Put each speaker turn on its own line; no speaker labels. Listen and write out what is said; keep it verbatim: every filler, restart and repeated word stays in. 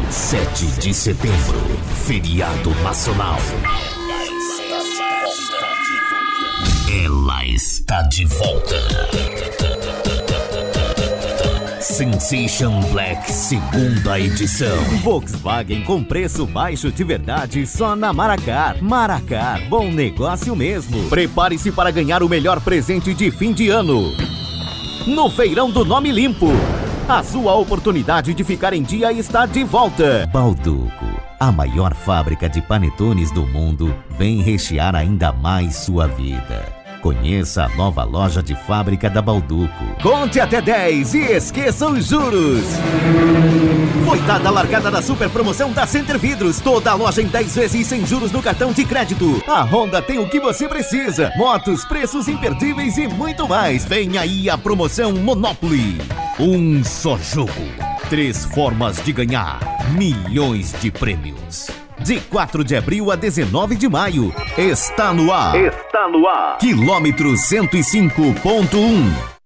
sete de setembro, feriado nacional. Ela está de volta. Sensation Black, segunda edição.
Volkswagen com preço baixo de verdade só na Maracar. Maracar, bom negócio mesmo. Prepare-se para ganhar o melhor presente de fim de ano. No Feirão do Nome Limpo, a sua oportunidade de ficar em dia está de volta. Balduco, a maior fábrica de panetones do mundo, vem rechear ainda mais sua vida. Conheça a nova loja de fábrica da Balduco. Conte até dez e esqueça os juros. Foi dada a largada da super promoção da Center Vidros. Toda a loja em dez vezes sem juros no cartão de crédito. A Honda tem o que você precisa. Motos, preços imperdíveis e muito mais. Vem aí a promoção Monopoly. Um só jogo. Três formas de ganhar. Milhões de prêmios. De quatro de abril a dezenove de maio. Está no ar.
Está no ar.
Quilômetro cento e cinco ponto um.